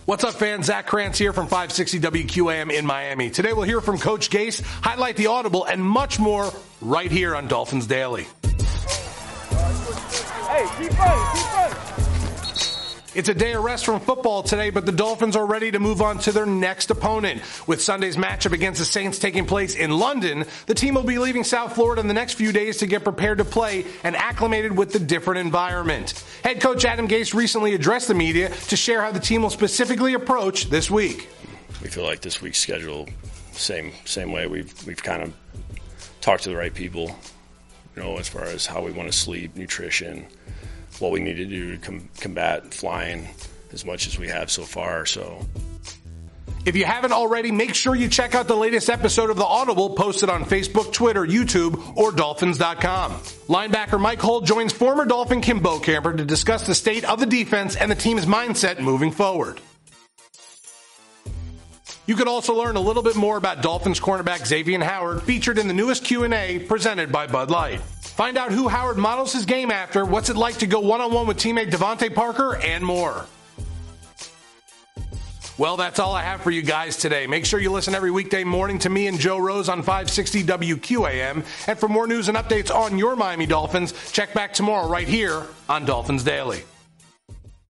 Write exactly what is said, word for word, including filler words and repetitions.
What's up, fans? Zach Krantz here from five sixty W Q A M in Miami. Today we'll hear from Coach Gase, highlight the audible, and much more right here on Dolphins Daily. Hey, keep running, keep running. It's a day of rest from football today, but the Dolphins are ready to move on to their next opponent. With Sunday's matchup against the Saints taking place in London, the team will be leaving South Florida in the next few days to get prepared to play and acclimated with the different environment. Head coach Adam Gase recently addressed the media to share how the team will specifically approach this week. We feel like this week's schedule, same same way. We've we've kind of talked to the right people, you know, as far as how we want to sleep, nutrition, what we need to do to com- combat flying as much as we have so far. So, if you haven't already, make sure you check out the latest episode of The Audible posted on Facebook, Twitter, YouTube, or Dolphins dot com. Linebacker Mike Holt joins former Dolphin Kim Bokamper to discuss the state of the defense and the team's mindset moving forward. You could also learn a little bit more about Dolphins cornerback Xavier Howard, featured in the newest Q and A presented by Bud Light. Find out who Howard models his game after, what's it like to go one-on-one with teammate Devontae Parker, and more. Well, that's all I have for you guys today. Make sure you listen every weekday morning to me and Joe Rose on five sixty W Q A M. And for more news and updates on your Miami Dolphins, check back tomorrow right here on Dolphins Daily.